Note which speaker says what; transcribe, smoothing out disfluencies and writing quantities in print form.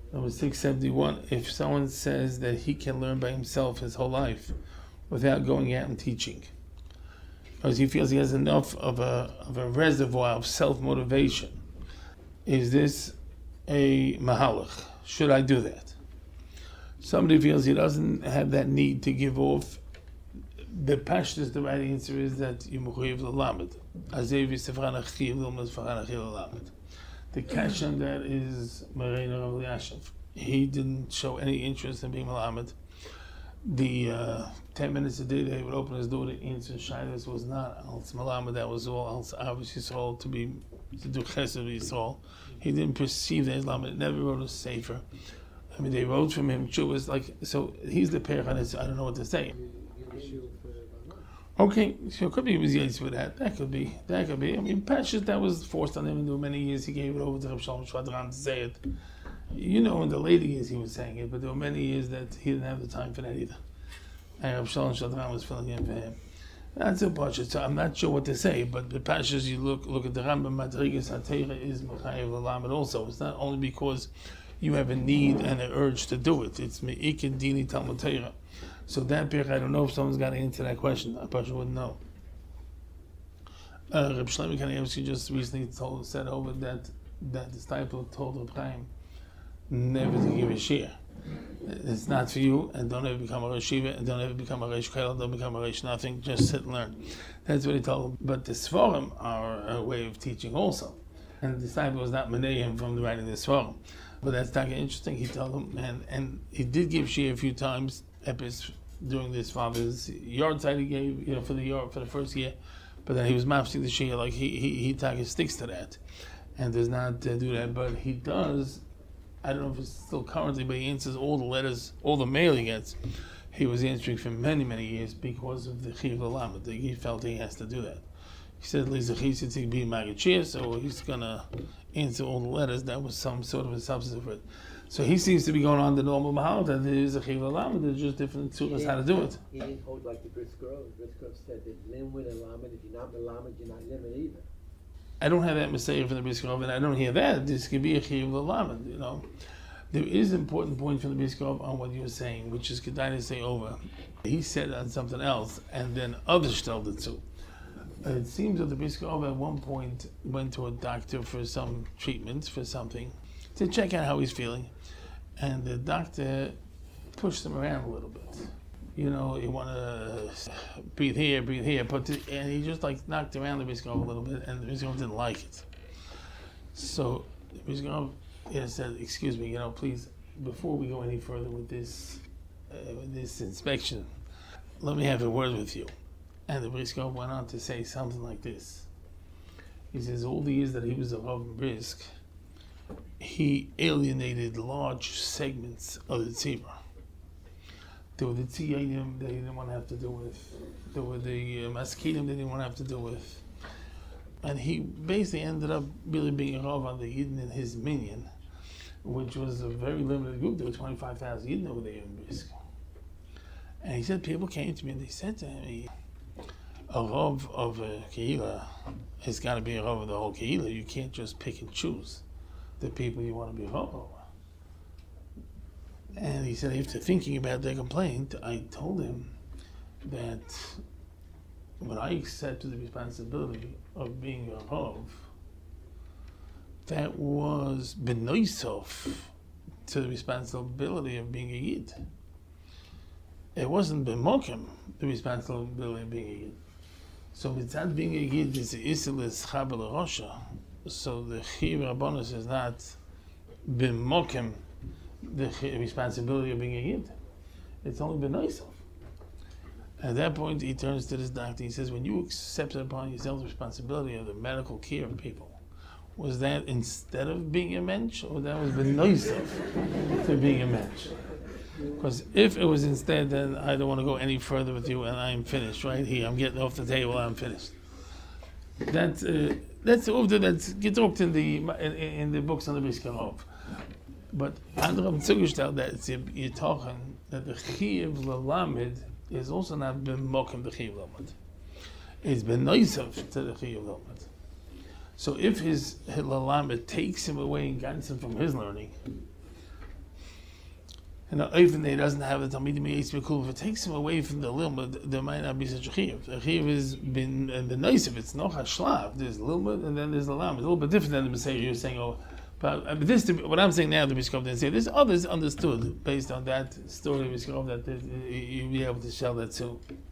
Speaker 1: Number 671, if someone says that he can learn by himself his whole life without going out and teaching, because he feels he has enough of a reservoir of self-motivation, is this a mahalach? Should I do that? Somebody feels he doesn't have that need to give off. The pashtus, the right answer is that you mechuyev l'lamed. Azev yisefran achiv l'omad fachan achiv l'lamed. The catch on that is Moreinu Rav Elyashiv. He didn't show any interest in being Malamed. The 10 minutes a day that he would open his door to answer Shailas was not Als Malamed, that was all Als Avish Yisrael to do Chesed Yisrael. He didn't perceive that Islam, it never wrote a sefer. I mean, they wrote from him, was like, so he's the Perach, I don't know what to say. Okay, so it could be he was yaitz for that. That could be. I mean, Pashas, that was forced on him, and there were many years he gave it over to Reb Shalom Shvadran to say it. You know, in the later years he was saying it, but there were many years that he didn't have the time for that either. And Reb Shalom Shvadran was filling in for him. That's a Pashas, so I'm not sure what to say, but the Pashas, you look at the Rambam, Madrigas HaTeira is Mechayev L'Lamed also. It's not only because you have a need and an urge to do it. It's Me'ikid Dini Talmud Teira. So that Pirch, I don't know if someone's got to answer that question. I probably wouldn't know. Reb Shlomo Kanievsky just recently said over that the disciple told Reb Chaim never to give a shir. It's not for you, and don't ever become a Rosh Yeshiva, and don't ever become a Reish Kollel, don't become a Reish nothing, just sit and learn. That's what he told him. But the Sforim are a way of teaching also. And the disciple was not menei him from the writing the Sforim. But that's not interesting, he told him, and he did give shir a few times, Epis, during this father's yard side he gave, for the first year, but then he was mafsing the shia, like he sticks to that, and does not do that. But he does. I don't know if it's still currently, but he answers all the letters, all the mail he gets. He was answering for many years because of the chiyuv l'lamed. He felt he has to do that. He said Lizachis be magachir, so he's gonna answer all the letters. That was some sort of a substitute for it. So he seems to be going on the normal mahal that there is a chiyuv l'lamed. There's just different tools how to do it.
Speaker 2: He didn't hold like the Brisker. Brisker said that lim with a lamed. If you're not melamed, you're not limit either.
Speaker 1: I don't have that Messiah from the Brisker, and I don't hear that. This could be a chiyuv l'lamed. There is an important point from the Brisker on what you were saying, which is Kedai to say over. He said on something else, and then others told it too. It seems that the Brisker at one point went to a doctor for some treatment for something to check out how he's feeling, and the doctor pushed him around a little bit. You want to breathe here, and he just knocked around the Brisker a little bit, and the Brisker didn't like it. So the Brisker said, "Excuse me, please, before we go any further with this inspection, let me have a word with you." And the Brisker went on to say something like this. He says, all the years that he was a Rav in Brisk, he alienated large segments of the tzibur. There were the tziyanim that he didn't want to have to do with. There were the maskinim that he didn't want to have to do with. And he basically ended up really being a Rav on the Yidden in his minyan, which was a very limited group. There were 25,000 Yidden over there in Brisk. And he said, people came to me and they said to him, a Rav of a Kehillah has got to be a Rav of the whole Kehillah. You can't just pick and choose the people you want to be a Rav over. And he said, after thinking about their complaint, I told him that when I accepted the responsibility of being a Rav, that was benoisov to the responsibility of being a Yid. It wasn't b'mokim, the responsibility of being a Yid. So mitzad being a Yid is the isilis chabel rosha. So the chiyuv rabbanos is not b'mokim the responsibility of being a Yid. It's only b'noisov. At that point, he turns to this doctor. He says, when you accepted upon yourself the responsibility of the medical care of people, was that instead of being a mensch, or that was b'noisov to being a mensch? Because if it was instead, then I don't want to go any further with you, and I'm finished right here. I'm getting off the table. I'm finished. That's the uvda that's gedruckt in the books on the Brisker Rav. But Andram Zugerstell that you're talking that the chiyuv l'lamed is also not b'mokim the chiyuv l'lamed. It's b'noisov to the chiyuv l'lamed. So if his l'lamed takes him away and guides him from his learning, then it's b'noisov to the chiyuv l'lamed. So if his l'lamed takes him away and guides him from his learning, then it's b'noisov to the chiyuv l'lamed. So if his l'lamed takes him away and guides him from his learning, then it's b'noisov to the chiyuv l'lamed. even he doesn't have the Talmidim Yisrael Kul. If it takes him away from the Lilmud, there might not be such a Chiyuv. The Chiyuv has been the nice of it's noch Hashlav. There's Lilmud and then there's the Lam. It's a little bit different than the Messiah you're saying. But this, what I'm saying now, the Bishkov didn't say. There's others understood based on that story of Bishkov that you'll be able to shell that too.